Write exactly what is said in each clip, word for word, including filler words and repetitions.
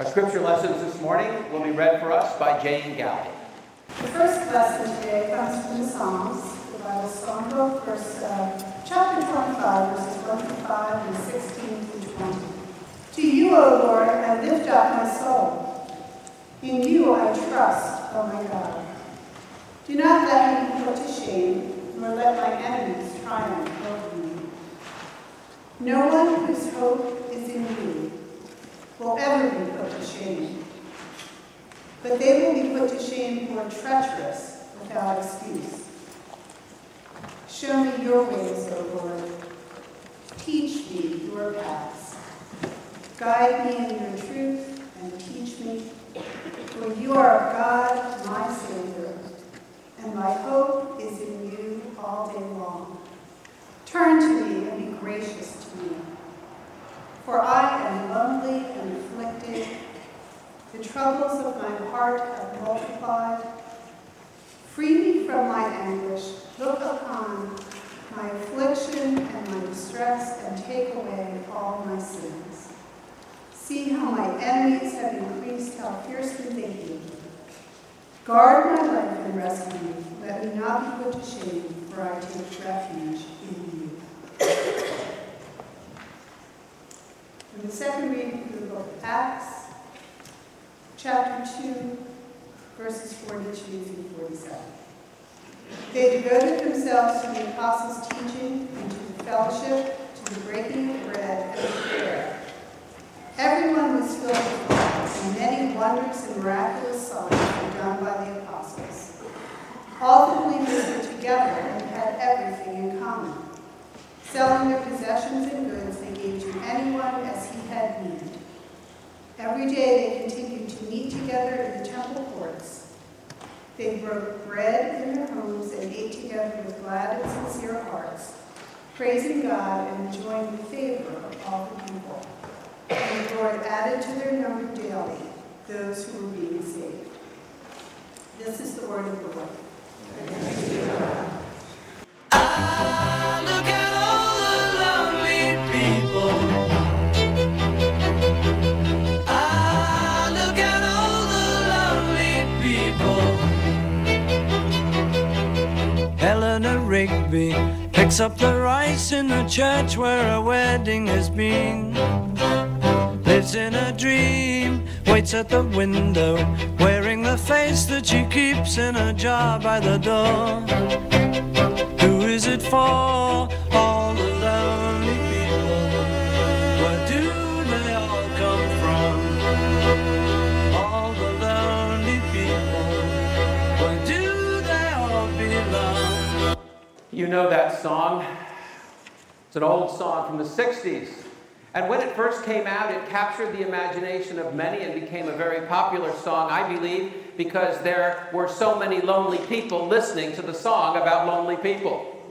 Our scripture lessons this morning will be read for us by Jane Galley. The first lesson today comes from the Psalms, the Bible Songbook, verse, uh, chapter twenty-five, verses one through five and sixteen through twenty. To you, O Lord, I lift up my soul. In you I trust, O my God. Do not let me be put to shame, nor let my enemies triumph over me. No one whose hope is in you will ever be put to shame, but they will be put to shame who are treacherous without excuse. Show me your ways, O Lord. Teach me your paths. Guide me in your truth and teach me, for you are God, my Savior, and my hope is in you all day long. Turn to me and be gracious to me, for I am lonely and afflicted. The troubles of my heart have multiplied. Free me from my anguish. Look upon my affliction and my distress, and take away all my sins. See how my enemies have increased, how fiercely they hate me. Guard my life and rescue me. Let me not be put to shame, for I take refuge in you. And the second reading from the book of Acts, chapter two, verses forty-two through forty-seven. They devoted themselves to the apostles' teaching and to the fellowship, to the breaking of bread and to prayer. Everyone was filled with God, and many wonders and miraculous signs were done by the apostles. All the believers were together and had everything in common. Selling their possessions and goods, they gave to anyone as he had need. Every day they continued to meet together in the temple courts. They broke bread in their homes and ate together with glad and sincere hearts, praising God and enjoying the favor of all the people. And the Lord added to their number daily those who were being saved. This is the word of the Lord. Thanks be to God. Ah, look at all the lonely people. Ah, look at all the lonely people. Eleanor Rigby picks up the rice in the church where a wedding has been. Lives in a dream, waits at the window, wearing the face that she keeps in a jar by the door. Who is it for? All the lonely people. Where do they all come from? All the lonely people. Where do they all belong? You know that song. It's an old song from the sixties. And when it first came out, it captured the imagination of many and became a very popular song, I believe, because there were so many lonely people listening to the song about lonely people.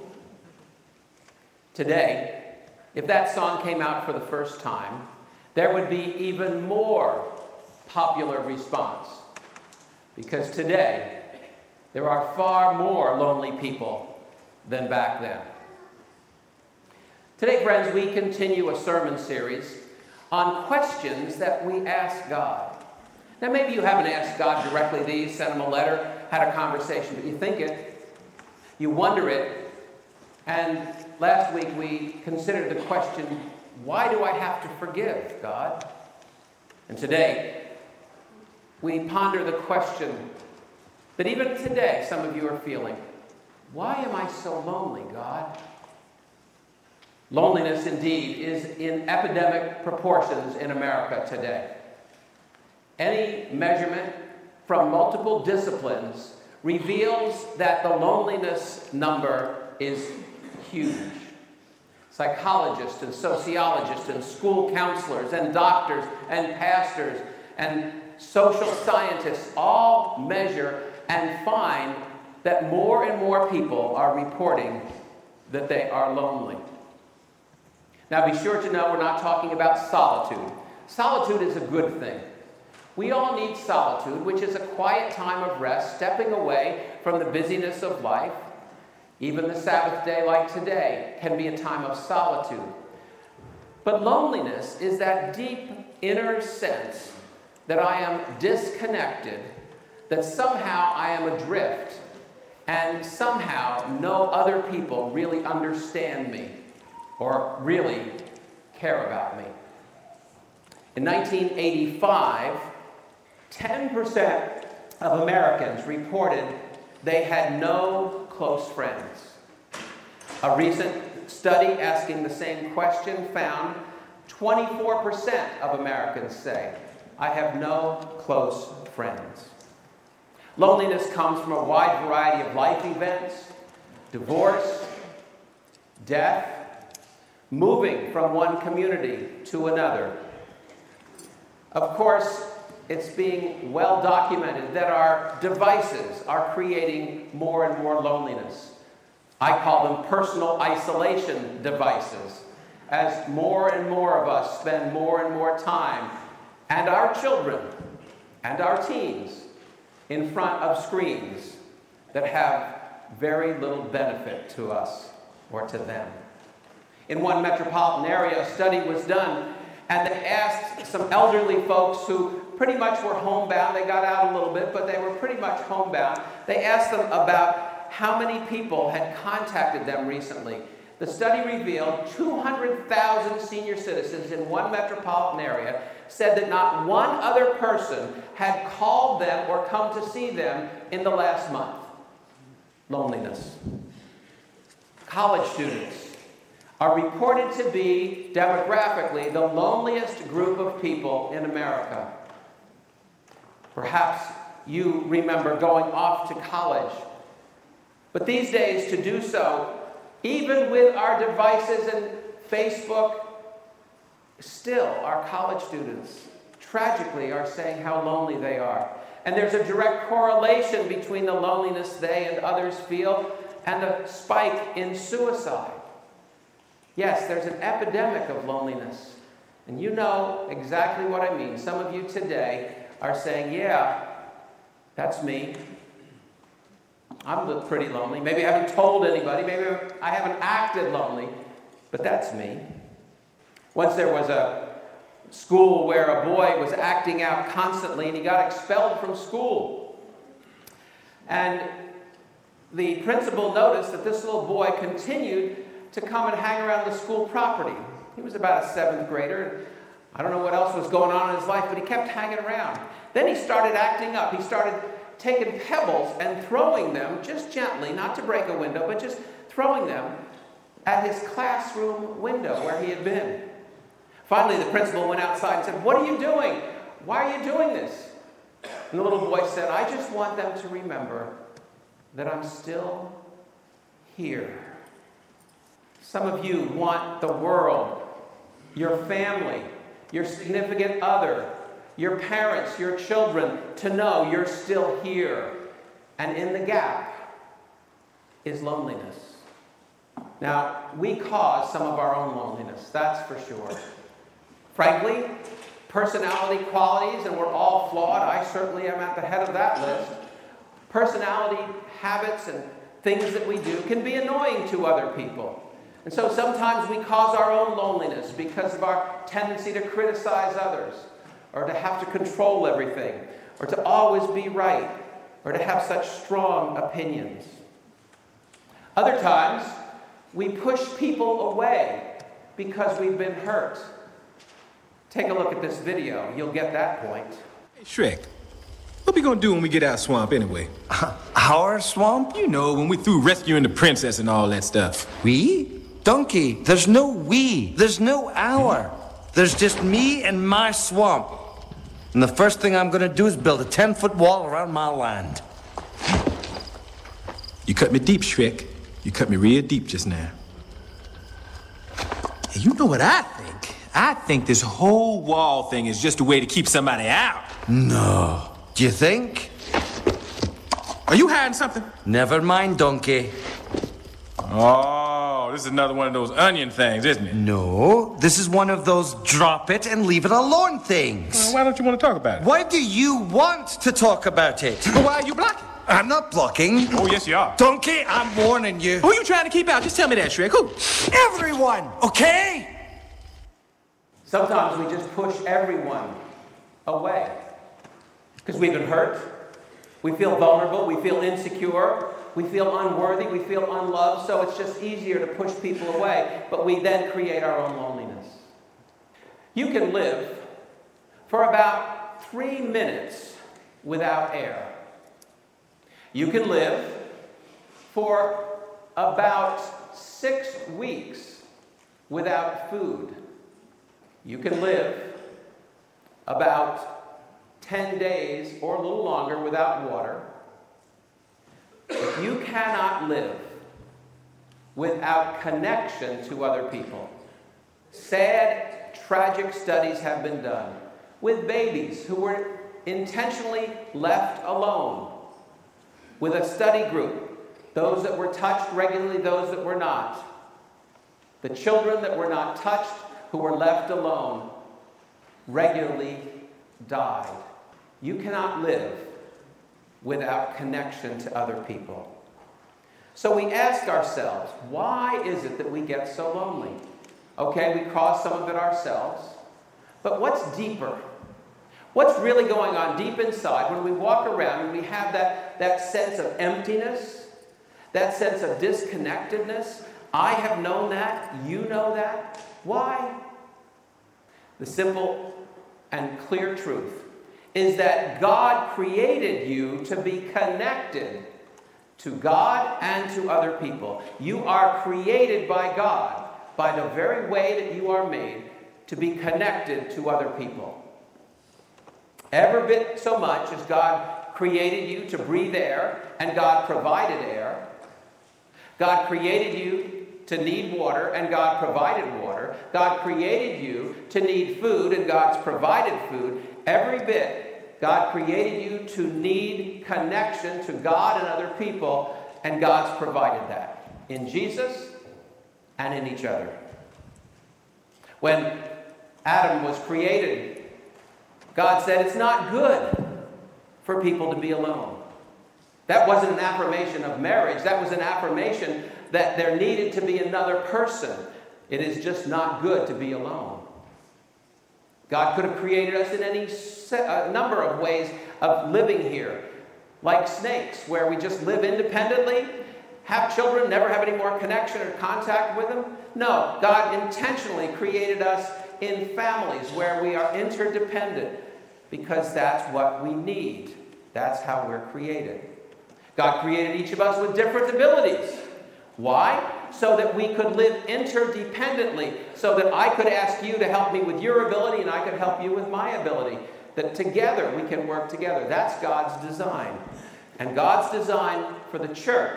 Today, if that song came out for the first time, there would be even more popular response. Because today, there are far more lonely people than back then. Today, friends, we continue a sermon series on questions that we ask God. Now, maybe you haven't asked God directly these, sent him a letter, had a conversation, but you think it, you wonder it, and last week we considered the question, why do I have to forgive, God? And today, we ponder the question that even today some of you are feeling, why am I so lonely, God? Loneliness, indeed, is in epidemic proportions in America today. Any measurement from multiple disciplines reveals that the loneliness number is huge. Psychologists and sociologists and school counselors and doctors and pastors and social scientists all measure and find that more and more people are reporting that they are lonely. Now, be sure to know we're not talking about solitude. Solitude is a good thing. We all need solitude, which is a quiet time of rest, stepping away from the busyness of life. Even the Sabbath day like today can be a time of solitude. But loneliness is that deep inner sense that I am disconnected, that somehow I am adrift, and somehow no other people really understand me or really care about me. In nineteen eighty-five, ten percent of Americans reported they had no close friends. A recent study asking the same question found twenty-four percent of Americans say, I have no close friends. Loneliness comes from a wide variety of life events: divorce, death, moving from one community to another. Of course, it's being well documented that our devices are creating more and more loneliness. I call them personal isolation devices, as more and more of us spend more and more time, and our children and our teens, in front of screens that have very little benefit to us or to them. In one metropolitan area, a study was done, and they asked some elderly folks who pretty much were homebound. They got out a little bit, but they were pretty much homebound. They asked them about how many people had contacted them recently. The study revealed two hundred thousand senior citizens in one metropolitan area said that not one other person had called them or come to see them in the last month. Loneliness. College students are reported to be demographically the loneliest group of people in America. Perhaps you remember going off to college, but these days to do so, even with our devices and Facebook, still our college students tragically are saying how lonely they are. And there's a direct correlation between the loneliness they and others feel and the spike in suicide. Yes, there's an epidemic of loneliness. And you know exactly what I mean. Some of you today are saying, yeah, that's me. I'm pretty lonely. Maybe I haven't told anybody. Maybe I haven't acted lonely. But that's me. Once there was a school where a boy was acting out constantly and he got expelled from school. And the principal noticed that this little boy continued to come and hang around the school property. He was about a seventh grader. I don't know what else was going on in his life, but he kept hanging around. Then he started acting up. He started taking pebbles and throwing them, just gently, not to break a window, but just throwing them at his classroom window where he had been. Finally, the principal went outside and said, "What are you doing? Why are you doing this?" And the little boy said, "I just want them to remember that I'm still here." Some of you want the world, your family, your significant other, your parents, your children to know you're still here. And in the gap is loneliness. Now, we cause some of our own loneliness, that's for sure. Frankly, personality qualities, and we're all flawed. I certainly am at the head of that list. Personality, habits, and things that we do can be annoying to other people. And so sometimes we cause our own loneliness because of our tendency to criticize others, or to have to control everything, or to always be right, or to have such strong opinions. Other times, we push people away because we've been hurt. Take a look at this video. You'll get that point. Hey, Shrek, what we gonna do when we get out of swamp anyway? Uh, our swamp? You know, when we through rescuing the princess and all that stuff. We? Donkey, there's no we. There's no our. There's just me and my swamp. And the first thing I'm gonna do is build a ten-foot wall around my land. You cut me deep, Shrek. You cut me real deep just now. Hey, you know what I think? I think this whole wall thing is just a way to keep somebody out. No. Do you think? Are you hiding something? Never mind, Donkey. Oh, this is another one of those onion things, isn't it? No, this is one of those drop it and leave it alone things. Well, why don't you want to talk about it? Why do you want to talk about it? Well, why are you blocking? I'm not blocking. Oh, yes, you are. Donkey, I'm warning you. Who are you trying to keep out? Just tell me that, Shrek. Who? Everyone, okay? Sometimes we just push everyone away. Because we've been hurt. We feel vulnerable. We feel insecure. We feel unworthy. We feel unloved. So it's just easier to push people away. But we then create our own loneliness. You can live for about three minutes without air. You can live for about six weeks without food. You can live about ten days or a little longer without water. But you cannot live without connection to other people. Sad, tragic studies have been done with babies who were intentionally left alone, with a study group, those that were touched regularly, those that were not. The children that were not touched, who were left alone, regularly died. You cannot live without connection to other people. So we ask ourselves, why is it that we get so lonely? Okay, we cause some of it ourselves, but what's deeper? What's really going on deep inside when we walk around and we have that, that sense of emptiness, that sense of disconnectedness? I have known that. You know that. Why? The simple and clear truth is that God created you to be connected to God and to other people. You are created by God, by the very way that you are made, to be connected to other people. Every bit so much as God created you to breathe air, and God provided air. God created you to need water, and God provided water. God created you to need food, and God's provided food. Every bit, God created you to need connection to God and other people, and God's provided that in Jesus and in each other. When Adam was created, God said it's not good for people to be alone. That wasn't an affirmation of marriage. That was an affirmation that there needed to be another person. It is just not good to be alone. God could have created us in any a number of ways of living here, like snakes, where we just live independently, have children, never have any more connection or contact with them. No, God intentionally created us in families where we are interdependent, because that's what we need. That's how we're created. God created each of us with different abilities. Why? So that we could live interdependently, so that I could ask you to help me with your ability and I could help you with my ability. That together we can work together. That's God's design. And God's design for the church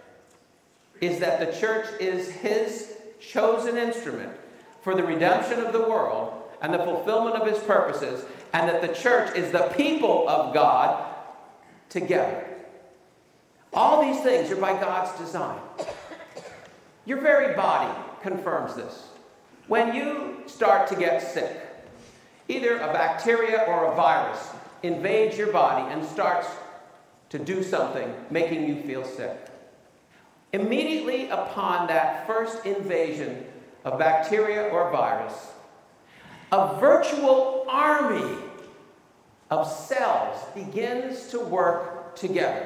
is that the church is His chosen instrument for the redemption of the world and the fulfillment of His purposes, and that the church is the people of God together. All these things are by God's design. Your very body confirms this. When you start to get sick, either a bacteria or a virus invades your body and starts to do something, making you feel sick. Immediately upon that first invasion of bacteria or virus, a virtual army of cells begins to work together.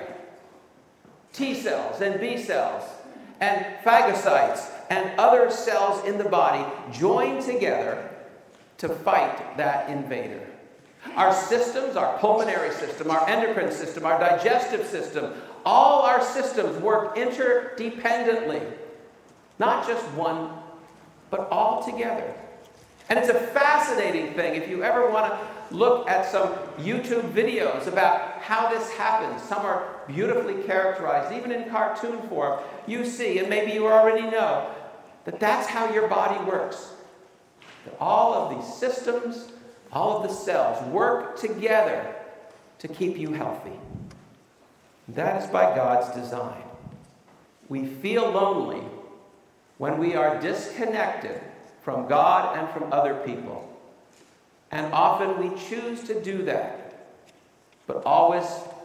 T cells and B cells and phagocytes and other cells in the body join together to fight that invader. Our systems, our pulmonary system, our endocrine system, our digestive system, all our systems work interdependently. Not just one, but all together. And it's a fascinating thing. If you ever want to look at some YouTube videos about how this happens, some are beautifully characterized, even in cartoon form, you see, and maybe you already know, that that's how your body works. That all of these systems, all of the cells work together to keep you healthy. That is by God's design. We feel lonely when we are disconnected from God and from other people. And often we choose to do that, but always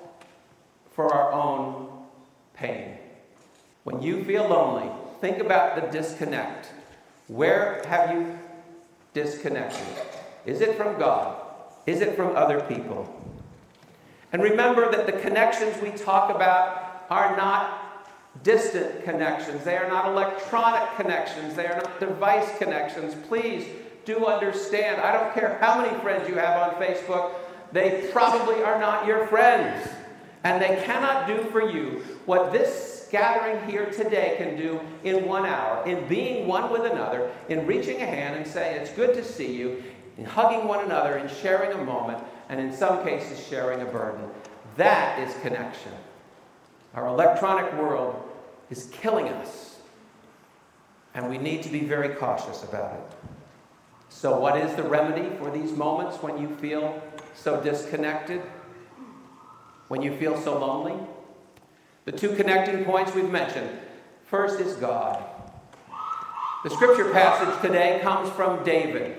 for our own pain. When you feel lonely, think about the disconnect. Where have you disconnected? Is it from God? Is it from other people? And remember that the connections we talk about are not distant connections. They are not electronic connections. They are not device connections. Please do understand. I don't care how many friends you have on Facebook. They probably are not your friends. And they cannot do for you what this gathering here today can do in one hour, in being one with another, in reaching a hand and saying, it's good to see you, in hugging one another, in sharing a moment, and in some cases, sharing a burden. That is connection. Our electronic world is killing us, and we need to be very cautious about it. So what is the remedy for these moments when you feel so disconnected? When you feel so lonely? The two connecting points we've mentioned. First is God. The scripture passage today comes from David.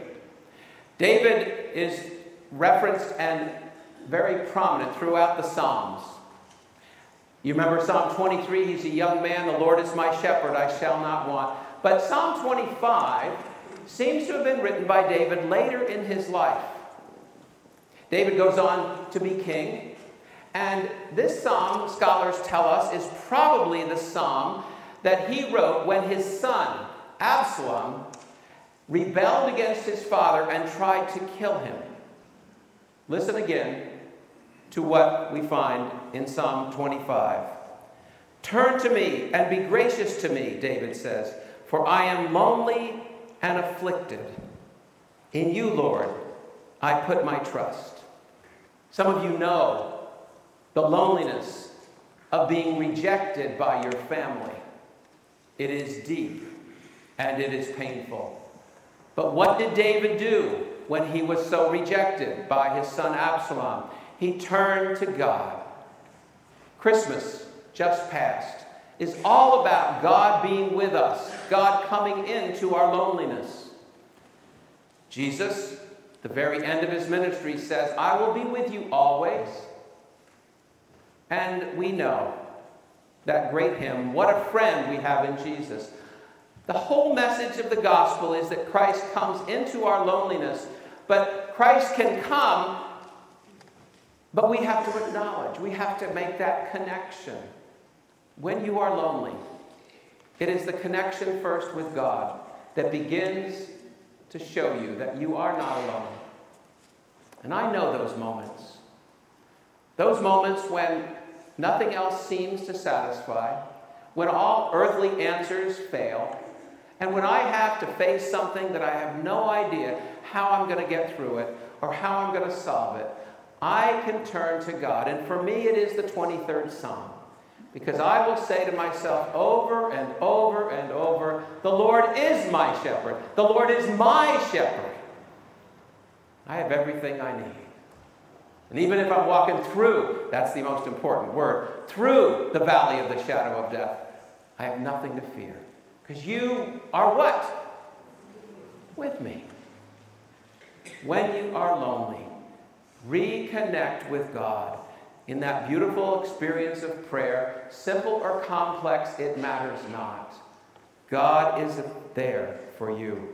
David is referenced and very prominent throughout the Psalms. You remember Psalm twenty-three, he's a young man, the Lord is my shepherd, I shall not want. But Psalm twenty-five seems to have been written by David later in his life. David goes on to be king. And this psalm, scholars tell us, is probably the psalm that he wrote when his son, Absalom, rebelled against his father and tried to kill him. Listen again to what we find in Psalm twenty-five. Turn to me and be gracious to me, David says, for I am lonely and afflicted. In you, Lord, I put my trust. Some of you know the loneliness of being rejected by your family. It is deep and it is painful. But what did David do when he was so rejected by his son Absalom? He turned to God. Christmas, just passed, is all about God being with us, God coming into our loneliness. Jesus, the very end of his ministry, says, I will be with you always. And we know that great hymn, what a friend we have in Jesus. The whole message of the gospel is that Christ comes into our loneliness, but Christ can come, but we have to acknowledge, we have to make that connection. When you are lonely, it is the connection first with God that begins to show you that you are not alone. And I know those moments. Those moments when nothing else seems to satisfy, when all earthly answers fail, and when I have to face something that I have no idea how I'm going to get through it or how I'm going to solve it, I can turn to God. And for me, it is the twenty-third Psalm. Because I will say to myself over and over and over, the Lord is my shepherd. The Lord is my shepherd. I have everything I need. And even if I'm walking through, that's the most important word, through the valley of the shadow of death, I have nothing to fear. Because you are what? With me. When you are lonely, reconnect with God in that beautiful experience of prayer. Simple or complex, it matters not. God is there for you.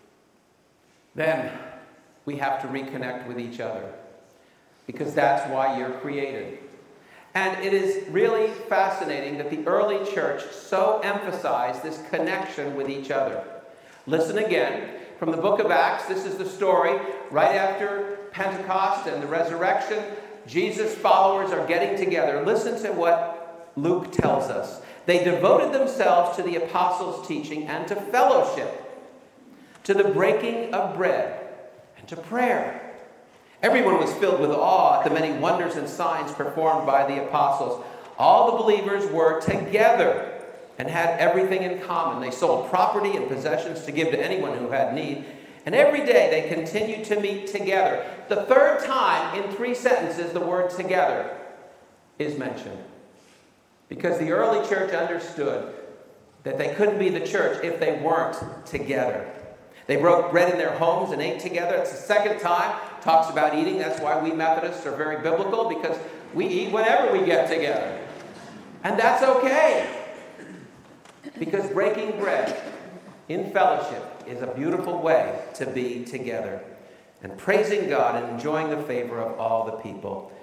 Then we have to reconnect with each other, because that's why you're created. And it is really fascinating that the early church so emphasized this connection with each other. Listen again from the book of Acts. This is the story right after Pentecost and the resurrection. Jesus' followers are getting together. Listen to what Luke tells us. They devoted themselves to the apostles' teaching and to fellowship, to the breaking of bread, and to prayer. Everyone was filled with awe at the many wonders and signs performed by the apostles. All the believers were together and had everything in common. They sold property and possessions to give to anyone who had need. And every day they continued to meet together. The third time in three sentences the word together is mentioned. Because the early church understood that they couldn't be the church if they weren't together. They broke bread in their homes and ate together. It's the second time. Talks about eating. That's why we Methodists are very biblical, because we eat whenever we get together. And that's okay. Because breaking bread in fellowship is a beautiful way to be together and praising God and enjoying the favor of all the people.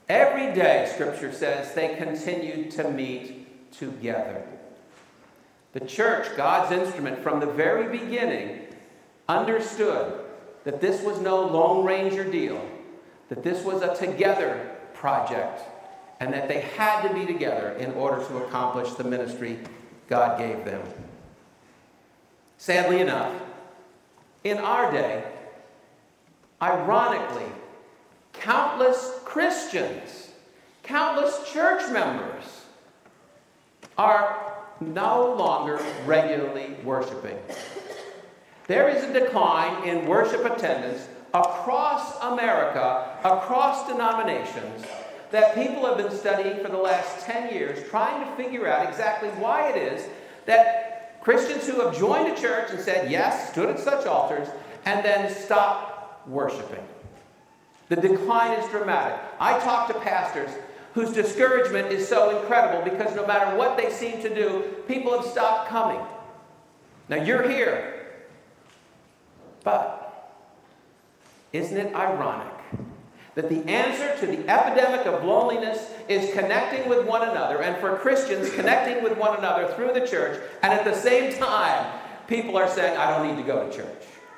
Every day, Scripture says, they continued to meet together. The church, God's instrument from the very beginning, understood that this was no Lone Ranger deal, that this was a together project, and that they had to be together in order to accomplish the ministry God gave them. Sadly enough, in our day, ironically, countless Christians, countless church members are no longer regularly worshiping. There is a decline in worship attendance across America, across denominations, that people have been studying for the last ten years, trying to figure out exactly why it is that Christians who have joined a church and said yes, stood at such altars, and then stopped worshiping. The decline is dramatic. I talk to pastors whose discouragement is so incredible because no matter what they seem to do, people have stopped coming. Now you're here, but isn't it ironic that the answer to the epidemic of loneliness is connecting with one another, and for Christians, connecting with one another through the church, and at the same time, people are saying, I don't need to go to church.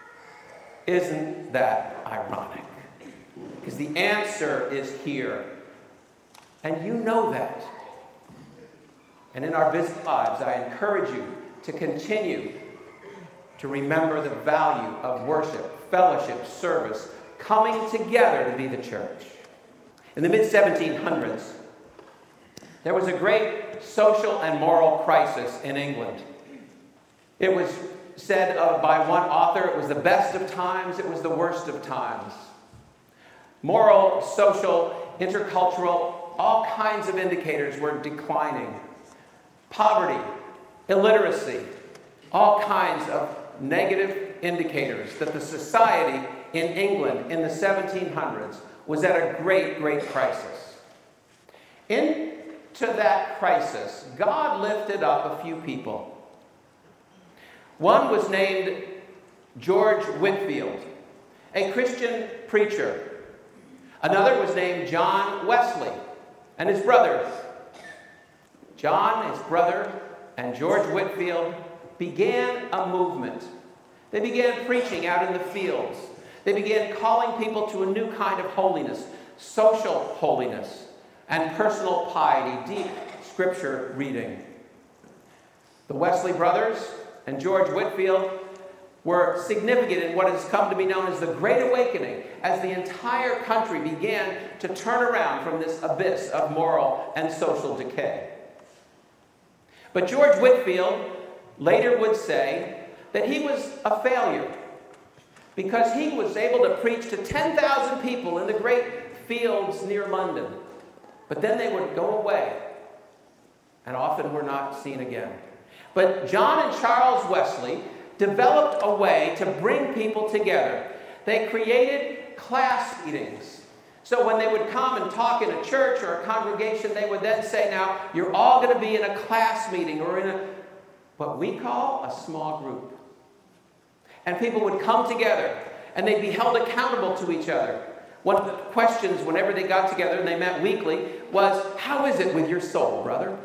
Isn't that ironic? Because the answer is here. And you know that. And in our busy lives, I encourage you to continue to remember the value of worship, fellowship, service, coming together to be the church. In the mid seventeen hundreds, there was a great social and moral crisis in England. It was said of, by one author, it was the best of times, it was the worst of times. Moral, social, intercultural, all kinds of indicators were declining. Poverty, illiteracy, all kinds of negative indicators that the society in England in the seventeen hundreds was at a great, great crisis. Into that crisis, God lifted up a few people. One was named George Whitefield, a Christian preacher. Another was named John Wesley and his brothers. John, his brother, and George Whitefield began a movement. They began preaching out in the fields. They began calling people to a new kind of holiness, social holiness, and personal piety, deep scripture reading. The Wesley brothers and George Whitefield were significant in what has come to be known as the Great Awakening, as the entire country began to turn around from this abyss of moral and social decay. But George Whitefield later would say that he was a failure because he was able to preach to ten thousand people in the great fields near London. But then they would go away and often were not seen again. But John and Charles Wesley developed a way to bring people together. They created class meetings. So when they would come and talk in a church or a congregation, they would then say, now, you're all going to be in a class meeting or in a, what we call a small group. And people would come together and they'd be held accountable to each other. One of the questions whenever they got together, and they met weekly, was, how is it with your soul, brother?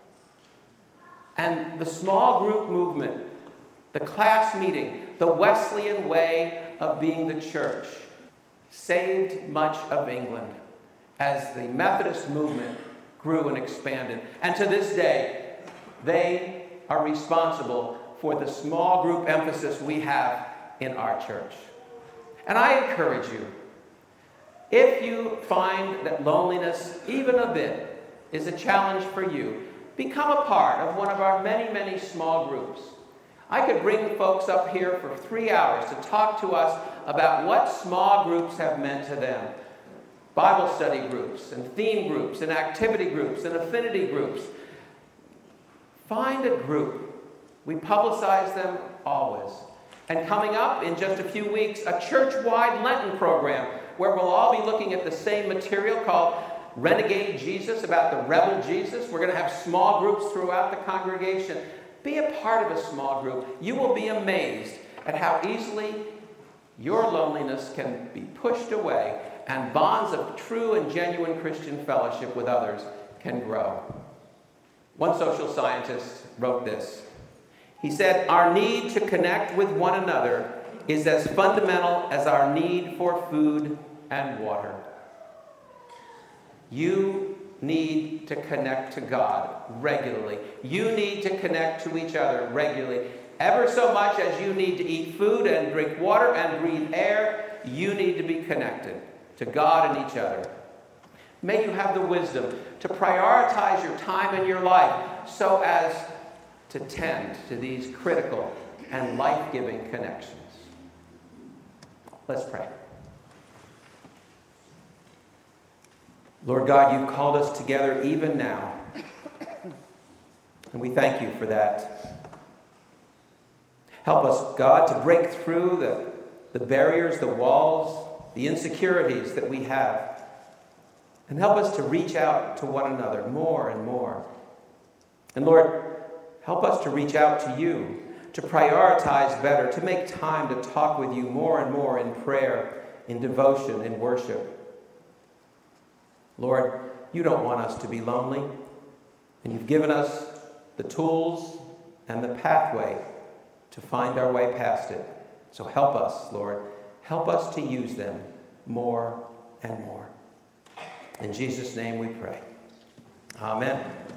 And the small group movement, the class meeting, the Wesleyan way of being the church, saved much of England as the Methodist movement grew and expanded. And to this day, they are responsible for the small group emphasis we have in our church. And I encourage you, if you find that loneliness, even a bit, is a challenge for you, become a part of one of our many, many small groups. I could bring folks up here for three hours to talk to us about what small groups have meant to them. Bible study groups, and theme groups, and activity groups, and affinity groups. Find a group. We publicize them always. And coming up in just a few weeks, a church-wide Lenten program where we'll all be looking at the same material called Renegade Jesus, about the rebel Jesus. We're going to have small groups throughout the congregation. Be a part of a small group. You will be amazed at how easily your loneliness can be pushed away and bonds of true and genuine Christian fellowship with others can grow. One social scientist wrote this. He said, "Our need to connect with one another is as fundamental as our need for food and water." You need to connect to God regularly. You need to connect to each other regularly. Ever so much as you need to eat food and drink water and breathe air, you need to be connected to God and each other. May you have the wisdom to prioritize your time and your life so as to tend to these critical and life-giving connections. Let's pray. Lord God, you've called us together even now, and we thank you for that. Help us, God, to break through the, the barriers, the walls, the insecurities that we have, and help us to reach out to one another more and more. And Lord, help us to reach out to you, to prioritize better, to make time to talk with you more and more in prayer, in devotion, in worship. Lord, you don't want us to be lonely, and you've given us the tools and the pathway to find our way past it. So help us, Lord. Help us to use them more and more. In Jesus' name we pray. Amen.